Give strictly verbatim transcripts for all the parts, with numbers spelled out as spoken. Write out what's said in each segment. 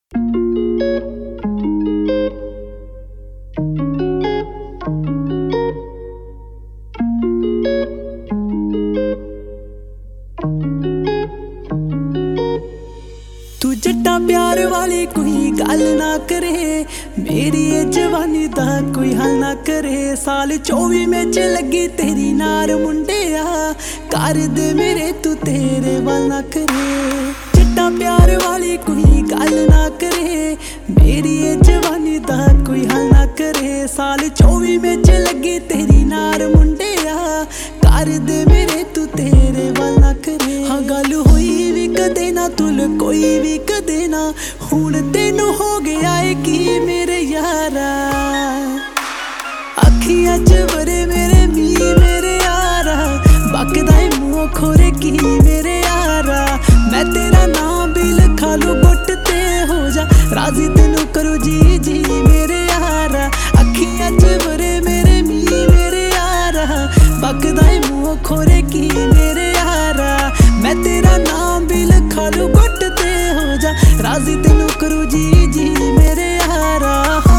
तू जट्टा प्यार वाली कोई गल ना करे, मेरी ये जवानी दा कोई हल ना करे। साल चौबी में च लगी तेरी नार मुंडिया, कर दे मेरे तू तेरे वाल ना करे। जट्टा प्यार वाली कोई गल ना करे, मेरी ये जवानी दा कोई हल ना करे। साल चौबी में च लगी तेरी नार मुंडिया, कर दे मेरे तू तेरे वाल ना करे। हाँ गल हुई भी कदे ना तुल कोई भी कदे ना, हुण तेनू हो गया है की मेरे यारा। अखियां च भरे मेरे मी मेरे यारा, बकदा ए मुंह खोरे की मेरे यारा। मैं तेरा नाम भी लिखा लू गुट ते हो जा, राजी तेनू करो जी जी मेरे यारा। अखियां च भरे मेरे मी मेरे यारा, बकदा ए मुंह खोरे की मेरे यारा। मैं तेरा नाम भी लिखा लू गुट ते हो जा, राजी तेनू करो जी जी मेरे यारा।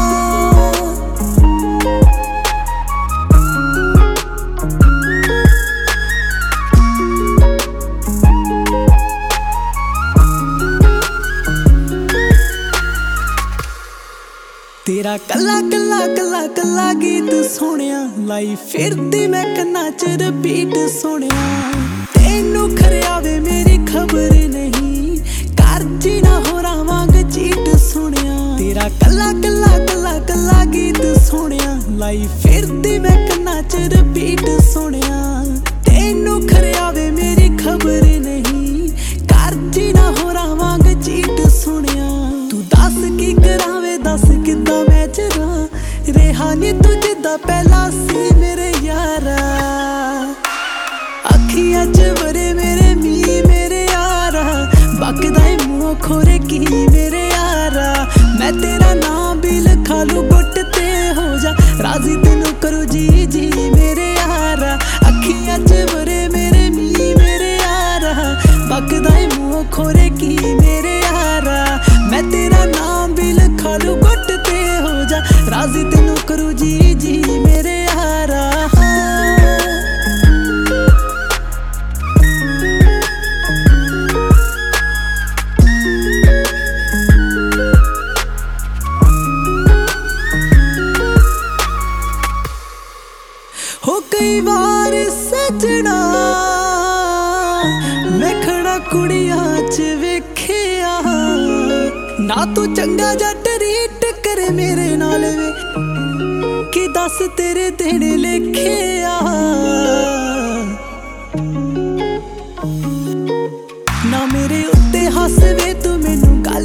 तेरा कला कला कला कला गीत सोनिया, लाई फिरदी मैं कन्ना च रिपीट सोनिया। तेनू खरियावे मेरी खबर नहीं, कर जीना होरा वांग चीट सोनिया। तेरा कला कला कला कला गीत सोनिया, लाई फिरदी मैं कन्ना च रिपीट सोनिया। तेनू खरियावे मेरी खबर नहीं, कर जीना होरा वांग चीट सोनिया। तू दस की करावे दस किद्दां मैं चरा, रेहा नी तू जिद्दां पहला सी मेरे यारा। अखियां च भरे मेरे मी मेरे यारा, बकदा ए मुंह खोरे की मेरे यारा। मैं तेरा नाम भी लिखा लू गुट ते हो जा, राजी तेनू करो जी जी मेरे यारा। अखियां च भरे मेरे मी मेरे यारा, बकदा ए मुंह खोरे की मेरे यारा। मैं तेरा नाम भी लिखा लू गुट ते हो जा, राजी तेनू करो जी जी मेरे यारा। हो कई बार सजना मैं खड़ा कुड़ियां च वेखिया, ना तू चंगा जट रीट करे मेरे नाल वे, कि दस तेरे देने लिखिया। ना मेरे उत्ते हस वे तू मैनू गल